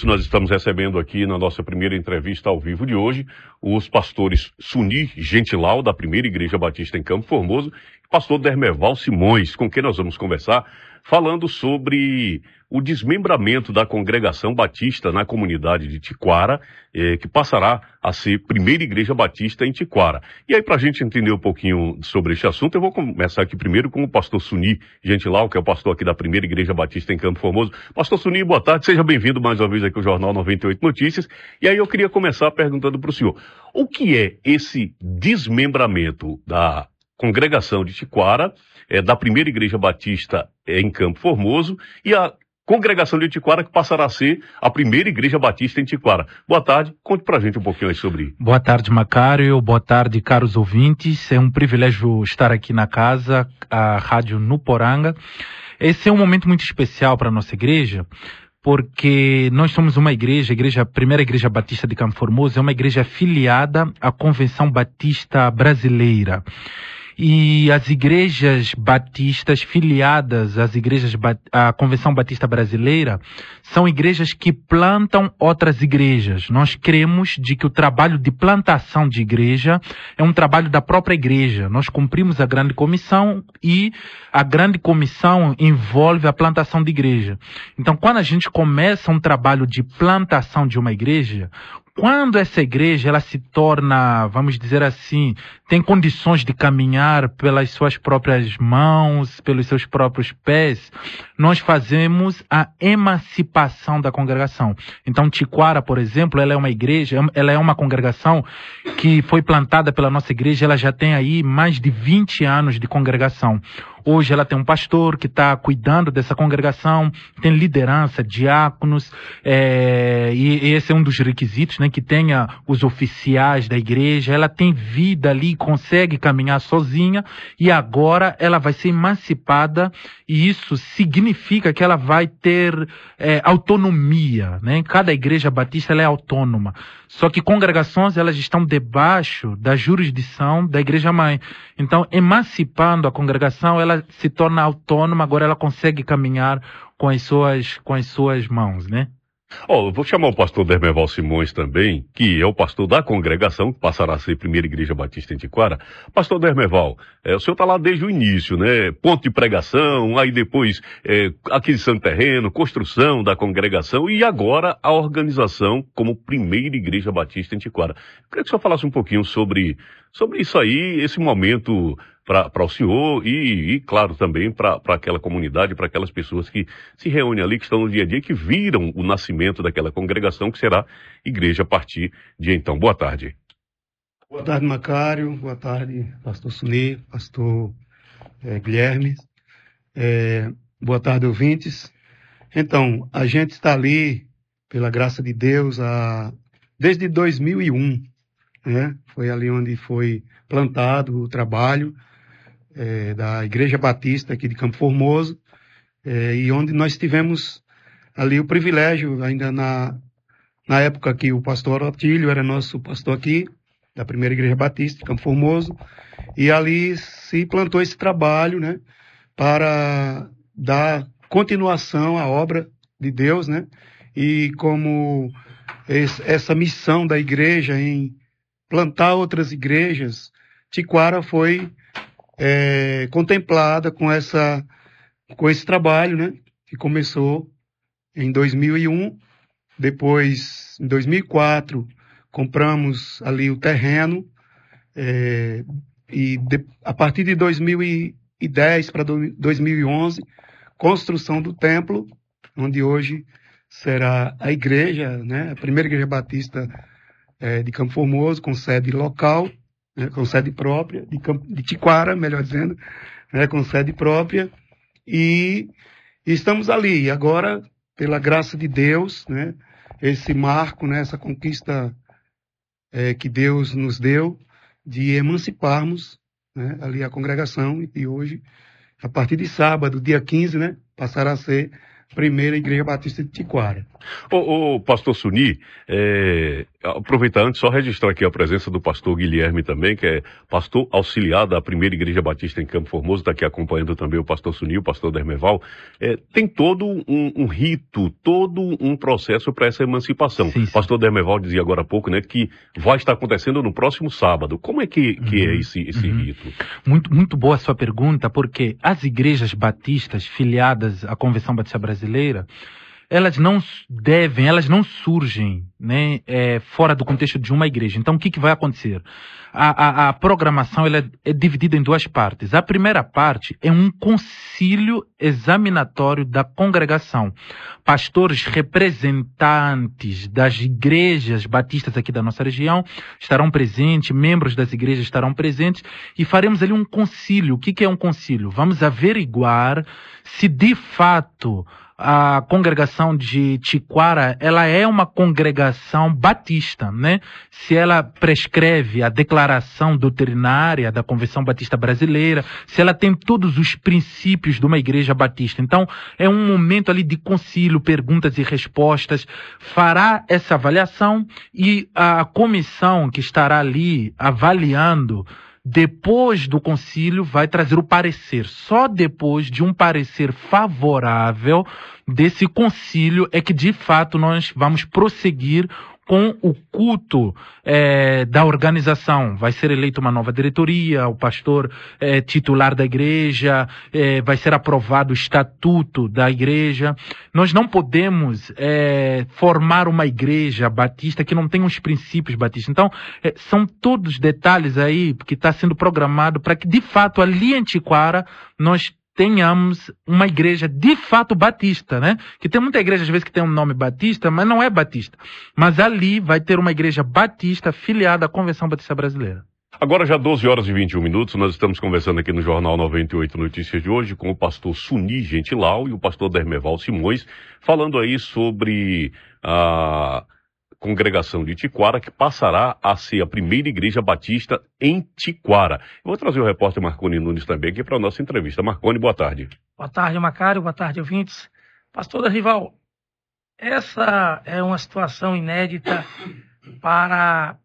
minutos, nós estamos recebendo aqui na nossa primeira entrevista ao vivo de hoje os pastores Suni Gentilau, da Primeira Igreja Batista em Campo Formoso, e pastor Dermeval Simões, com quem nós vamos conversar, falando sobre o desmembramento da congregação batista na comunidade de Tiquara, que passará a ser Primeira Igreja Batista em Tiquara. E aí, para a gente entender um pouquinho sobre este assunto, eu vou começar aqui primeiro com o pastor Suni Gentilau, que é o pastor aqui da Primeira Igreja Batista em Campo Formoso. Pastor Suni, boa tarde, seja bem-vindo mais uma vez aqui ao Jornal 98 Notícias. E aí eu queria começar perguntando para o senhor, o que é esse desmembramento da congregação de Tiquara, da Primeira Igreja Batista em Campo Formoso, e a congregação de Tiquara, que passará a ser a Primeira Igreja Batista em Tiquara? Boa tarde, conte pra gente um pouquinho aí sobre isso. Boa tarde, Macário, boa tarde, caros ouvintes. É um privilégio estar aqui na casa, a Rádio Nuporanga. Esse é um momento muito especial para a nossa igreja, porque nós somos uma igreja, a Primeira Igreja Batista de Campo Formoso, é uma igreja afiliada à Convenção Batista Brasileira. E as igrejas batistas filiadas à Convenção Batista Brasileira são igrejas que plantam outras igrejas. Nós cremos de que o trabalho de plantação de igreja é um trabalho da própria igreja. Nós cumprimos a grande comissão e a grande comissão envolve a plantação de igreja. Então, quando a gente começa um trabalho de plantação de uma igreja, quando essa igreja ela se torna, vamos dizer assim, tem condições de caminhar pelas suas próprias mãos, pelos seus próprios pés, nós fazemos a emancipação da congregação. Então, Tiquara, por exemplo, ela é uma igreja, ela é uma congregação que foi plantada pela nossa igreja, ela já tem aí mais de 20 anos de congregação. Hoje ela tem um pastor que está cuidando dessa congregação, tem liderança, diáconos, e esse é um dos requisitos, né, que tenha os oficiais da igreja. Ela tem vida ali, consegue caminhar sozinha, e agora ela vai ser emancipada, e isso significa que ela vai ter autonomia, né? Cada igreja batista ela é autônoma. Só que congregações elas estão debaixo da jurisdição da igreja mãe. Então, emancipando a congregação, ela se torna autônoma, agora ela consegue caminhar com as suas mãos, né? Eu vou chamar o pastor Dermeval Simões também, que é o pastor da congregação, que passará a ser Primeira Igreja Batista em Tiquara. Pastor Dermeval, o senhor está lá desde o início, né? Ponto de pregação, aí depois aquisição de terreno, construção da congregação e agora a organização como Primeira Igreja Batista em Tiquara. Eu queria que o senhor falasse um pouquinho sobre isso aí, esse momento para o senhor e, claro, também para aquela comunidade, para aquelas pessoas que se reúnem ali, que estão no dia a dia, que viram o nascimento daquela congregação, que será igreja a partir de então. Boa tarde. Boa tarde, Macário. Boa tarde, pastor Suni, pastor Guilherme. Boa tarde, ouvintes. Então, a gente está ali, pela graça de Deus, desde 2001, né? Foi ali onde foi plantado o trabalho da Igreja Batista aqui de Campo Formoso, e onde nós tivemos ali o privilégio, ainda na época que o pastor Otílio era nosso pastor aqui, da Primeira Igreja Batista de Campo Formoso, e ali se plantou esse trabalho, né, para dar continuação à obra de Deus, né, e como essa missão da igreja em plantar outras igrejas, Tiquara foi contemplada com esse trabalho, né, que começou em 2001. Depois, em 2004, compramos ali o terreno, a partir de 2010 para 2011, construção do templo, onde hoje será a igreja, né, a Primeira Igreja Batista de Campo Formoso, com sede local, né, com sede própria, de Tiquara, melhor dizendo, né, com sede própria, e estamos ali. Agora, pela graça de Deus, né, esse marco, né, essa conquista que Deus nos deu, de emanciparmos, né, ali a congregação, e hoje, a partir de sábado, dia 15, né, passará a ser Primeira Igreja Batista de Tiquara. Pastor Suni, aproveitar antes, só registrar aqui a presença do pastor Guilherme também, que é pastor auxiliar da Primeira Igreja Batista em Campo Formoso, está aqui acompanhando também o pastor Sunil, o pastor Dermeval. Tem todo um rito, todo um processo para essa emancipação. Sim, sim. O pastor Dermeval dizia agora há pouco, né, que vai estar acontecendo no próximo sábado. Como é que é esse rito? Muito boa a sua pergunta, porque as igrejas batistas filiadas à Convenção Batista Brasileira, elas não surgem, né, fora do contexto de uma igreja. Então, o que vai acontecer? A programação ela é dividida em duas partes. A primeira parte é um concílio examinatório da congregação. Pastores representantes das igrejas batistas aqui da nossa região estarão presentes, membros das igrejas estarão presentes e faremos ali um concílio. O que é um concílio? Vamos averiguar se de fato a congregação de Tiquara, ela é uma congregação batista, né? Se ela prescreve a declaração doutrinária da Convenção Batista Brasileira, se ela tem todos os princípios de uma igreja batista. Então, é um momento ali de concílio, perguntas e respostas, fará essa avaliação e a comissão que estará ali avaliando depois do concílio vai trazer o parecer. Só depois de um parecer favorável desse concílio é que de fato nós vamos prosseguir com o culto da organização. Vai ser eleita uma nova diretoria, o pastor titular da igreja, vai ser aprovado o estatuto da igreja. Nós não podemos formar uma igreja batista que não tenha os princípios batistas. Então, são todos detalhes aí que está sendo programado para que, de fato, ali em Tiquara, nós tenhamos uma igreja de fato batista, né? Que tem muita igreja às vezes que tem um nome batista, mas não é batista. Mas ali vai ter uma igreja batista filiada à Convenção Batista Brasileira. Agora já 12 horas e 21 minutos, nós estamos conversando aqui no Jornal 98 Notícias de hoje com o pastor Sunir Gentilau e o pastor Dermeval Simões, falando aí sobre a congregação de Tiquara, que passará a ser a primeira igreja batista em Tiquara. Eu vou trazer o repórter Marconi Nunes também aqui para a nossa entrevista. Marconi, boa tarde. Boa tarde, Macário. Boa tarde, ouvintes. Pastor Dermeval, essa é uma situação inédita para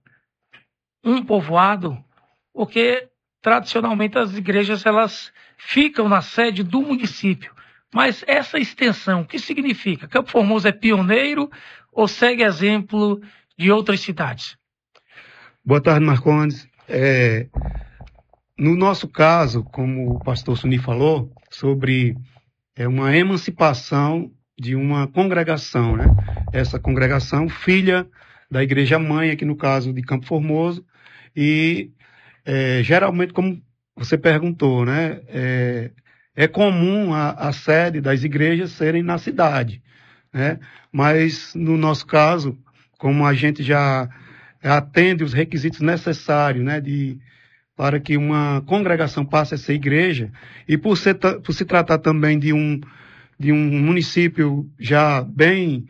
um povoado, porque tradicionalmente as igrejas elas ficam na sede do município. Mas essa extensão, o que significa? Campo Formoso é pioneiro ou segue exemplo de outras cidades? Boa tarde, Marcondes. No nosso caso, como o pastor Sunir falou, sobre uma emancipação de uma congregação, né? Essa congregação, filha da Igreja Mãe, aqui no caso de Campo Formoso, e geralmente, como você perguntou, né? É comum a sede das igrejas serem na cidade, né? Mas, no nosso caso, como a gente já atende os requisitos necessários, né, para que uma congregação passe a ser igreja, e por se tratar também de um município já bem,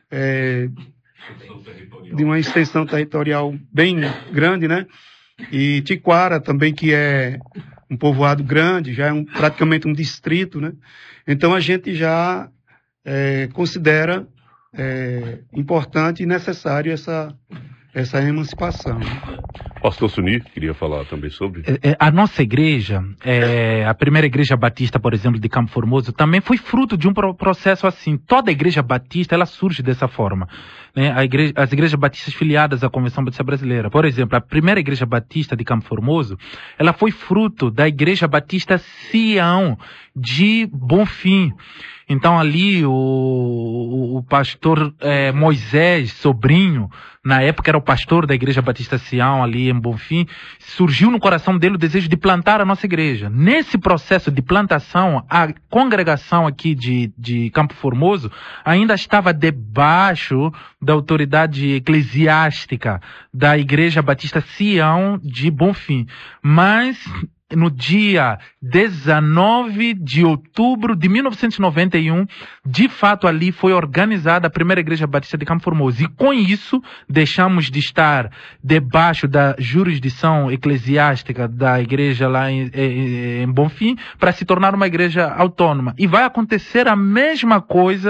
de uma extensão territorial bem grande, né? E Tiquara também, que é um povoado grande, já é praticamente um distrito, né? Então a gente já considera importante e necessário essa emancipação. Pastor Sunir, queria falar também sobre... A nossa igreja, a primeira igreja batista, por exemplo, de Campo Formoso, também foi fruto de um processo assim. Toda igreja batista, ela surge dessa forma, né? As igrejas batistas filiadas à Convenção Batista Brasileira. Por exemplo, a primeira igreja batista de Campo Formoso, ela foi fruto da igreja batista Sião de Bonfim. Então ali o pastor Moisés, sobrinho, na época era o pastor da Igreja Batista Sião ali em Bonfim, surgiu no coração dele o desejo de plantar a nossa igreja. Nesse processo de plantação, a congregação aqui de Campo Formoso ainda estava debaixo da autoridade eclesiástica da Igreja Batista Sião de Bonfim. Mas no dia 19 de outubro de 1991, de fato ali foi organizada a primeira igreja batista de Campo Formoso. E com isso, deixamos de estar debaixo da jurisdição eclesiástica da igreja lá em Bonfim para se tornar uma igreja autônoma. E vai acontecer a mesma coisa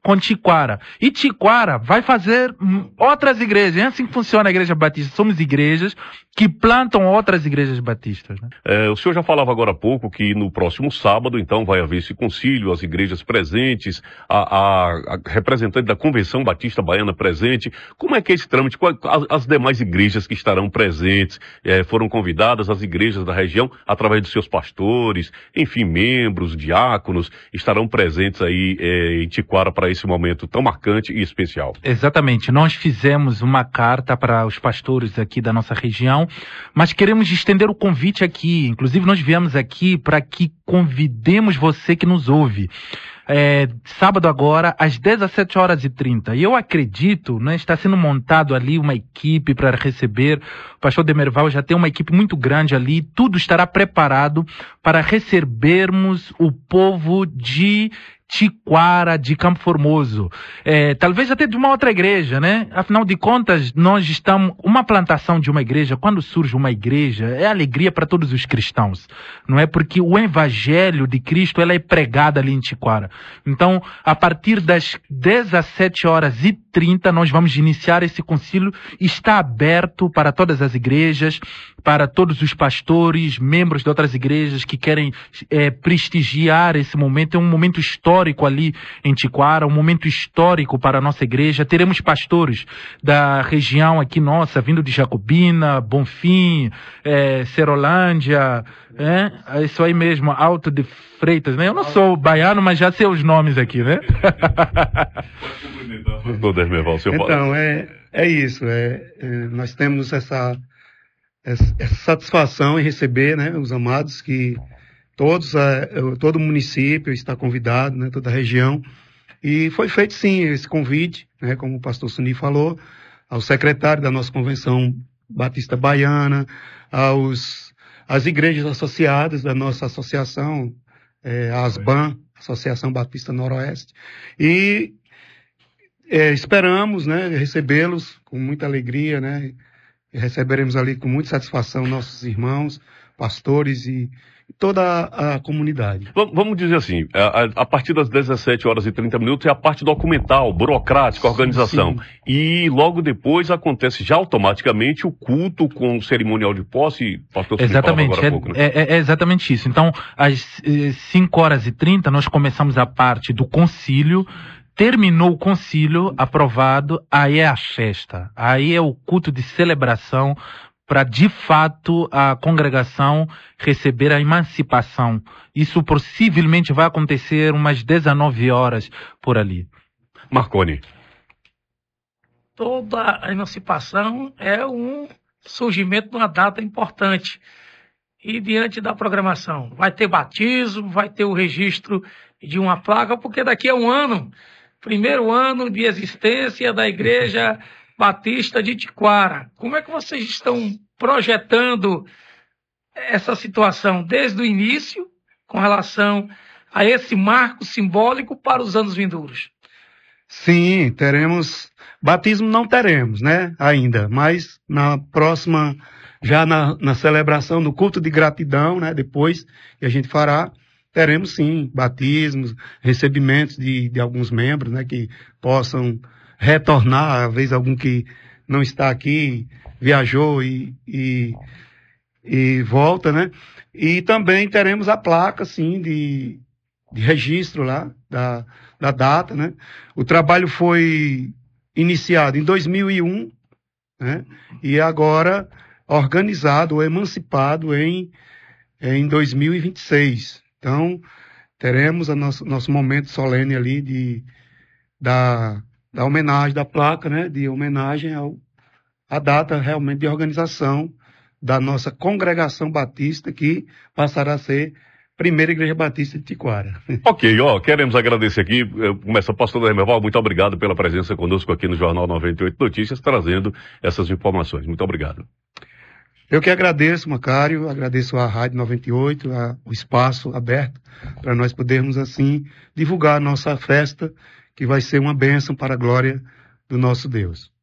com Tiquara. E Tiquara vai fazer outras igrejas. É assim que funciona a Igreja Batista. Somos igrejas que plantam outras igrejas batistas, né? O senhor já falava agora há pouco que no próximo sábado, então, vai haver esse concílio, as igrejas presentes, a representante da Convenção Batista Baiana presente. Como é que é esse trâmite? As demais igrejas que estarão presentes foram convidadas, as igrejas da região, através dos seus pastores, enfim, membros, diáconos, estarão presentes aí em Tiquara para esse momento tão marcante e especial. Exatamente. Nós fizemos uma carta para os pastores aqui da nossa região, mas queremos estender o convite aqui. Inclusive, nós viemos aqui para que convidemos você que nos ouve. Sábado agora, às 17h30. E eu acredito, né, está sendo montado ali uma equipe para receber. O pastor Demerval já tem uma equipe muito grande ali. Tudo estará preparado para recebermos o povo de Tiquara, de Campo Formoso. Talvez até de uma outra igreja, né? Afinal de contas, nós estamos... Uma plantação de uma igreja, quando surge uma igreja, é alegria para todos os cristãos. Não é? Porque o evangelho de Cristo, ela é pregada ali em Tiquara. Então, a partir das 17h30, nós vamos iniciar esse concílio. Está aberto para todas as igrejas, para todos os pastores, membros de outras igrejas que querem prestigiar esse momento. É um momento histórico ali em Tiquara, um momento histórico para a nossa igreja. Teremos pastores da região aqui nossa, vindo de Jacobina, Bonfim, Serolândia, isso aí mesmo, Alto de Freitas, né? Eu não sou baiano, mas já sei os nomes aqui, né? Então, é isso. Nós temos essa satisfação em receber, né, os amados que todo município está convidado, né, toda a região. E foi feito, sim, esse convite, né, como o pastor Suni falou, ao secretário da nossa Convenção Batista Baiana, às igrejas associadas da nossa associação, a ASBAN, Associação Batista Noroeste. E esperamos, né, recebê-los com muita alegria, né, e receberemos ali com muita satisfação nossos irmãos, pastores e toda a comunidade. Vamos dizer assim, a partir das 17h30 é a parte documental, burocrática, organização. Sim. E logo depois acontece já automaticamente o culto com o cerimonial de posse. Pastor, exatamente, agora há pouco, né? É exatamente isso. Então, às 5h30 nós começamos a parte do concílio. Terminou o concílio, aprovado, aí é a festa. Aí é o culto de celebração para, de fato, a congregação receber a emancipação. Isso possivelmente vai acontecer umas 19h por ali. Marconi. Toda a emancipação é um surgimento de uma data importante. E diante da programação, vai ter batismo, vai ter o registro de uma placa, porque daqui a um ano, primeiro ano de existência da Igreja Batista de Tiquara. Como é que vocês estão projetando essa situação desde o início com relação a esse marco simbólico para os anos vindouros? Sim, teremos. Batismo não teremos, né, ainda, mas na próxima, já na celebração, no culto de gratidão, né, depois que a gente fará, teremos sim batismos, recebimentos de alguns membros, né, que possam retornar, às vezes algum que não está aqui, viajou e volta, né? E também teremos a placa, sim, de registro lá, da data, né? O trabalho foi iniciado em 2001, né? E agora organizado ou emancipado em 2026. Então, teremos nosso momento solene ali da homenagem, da placa, né, de homenagem à data realmente de organização da nossa congregação batista, que passará a ser Primeira Igreja Batista de Tiquara. Ok, queremos agradecer aqui, começa pastor Demerval, muito obrigado pela presença conosco aqui no Jornal 98 Notícias, trazendo essas informações. Muito obrigado. Eu que agradeço, Macário, agradeço à Rádio 98, o espaço aberto, para nós podermos, assim, divulgar a nossa festa, que vai ser uma bênção para a glória do nosso Deus.